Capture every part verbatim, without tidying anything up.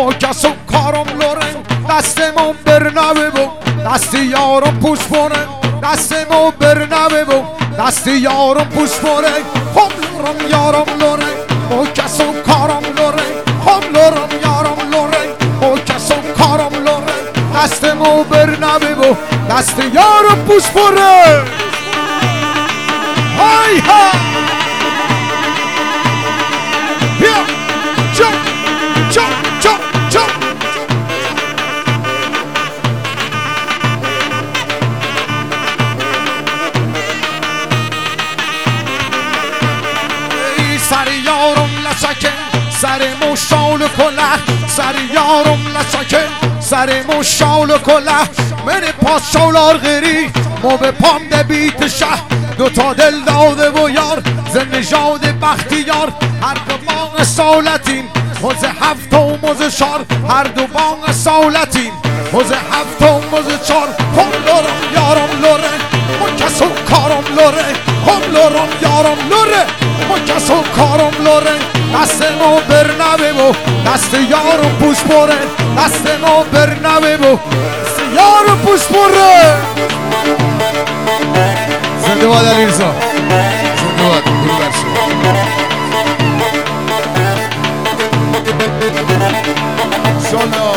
با کس و کارم لورن دستمون برنوه بو دست یارم پوش بونه دستمون برنوه بو دست یارم پوش بونه هم لورم یارم لورن با کس و کارم لورن هم لورم یارم لورن با کس و کارم لورن دستمون برنوه بو دست یارم پوش بونه های ها بیا چون چون چون چون ای سر یارم لچکه سر مشال کله سر یارم لچکه سر مشال کله من پاس شولار غیری ما به پام دبیت شهر دوتا دل داده و یار زنجاد بختیار هر دو بانگ سالتیم موز هفت و موز چار هر دو بانگ سالتیم موز هفت و موز چار هم لورم یارم لوره ما کس و کارم لوره هم لورم یارم لوره ما کس و کارم لوره دست ما برنوه بو دست یارم پوش بره دست ما برنوه بو دست یارم پوش بره زنده باد علیرضا زنده باد برو برشو انشالله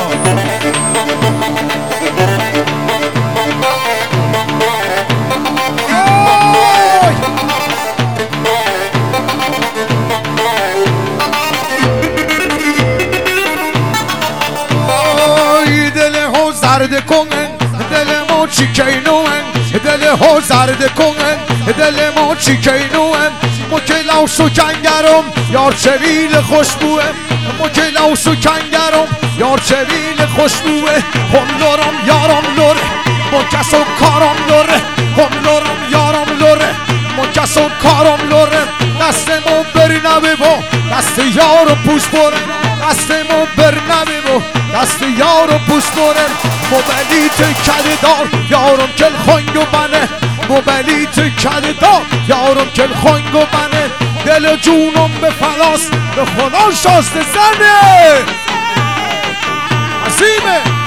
آی دل ها زرد کنن دل ما چیکینوان دل ها زرد کنن دل ما چیکینوان مکلاوس و کنگرم یار چویل خوشبوه مکلاوس و کنگرم یار چویل خوشبوه هم لورم یارم لوره ما کس و کارم لوره هم لورم یارم لوره ما کس و کارم لوره دست ما برنوه با دست یارم پوش بره دست ما برنوه با دست یارم پوش بره موبلیت کده دار یارم کل خنگ و منه موبلیت کده دار یارم کل خنگ و منه دل جونم به فلاس به خدا شاسته زنه عظیمه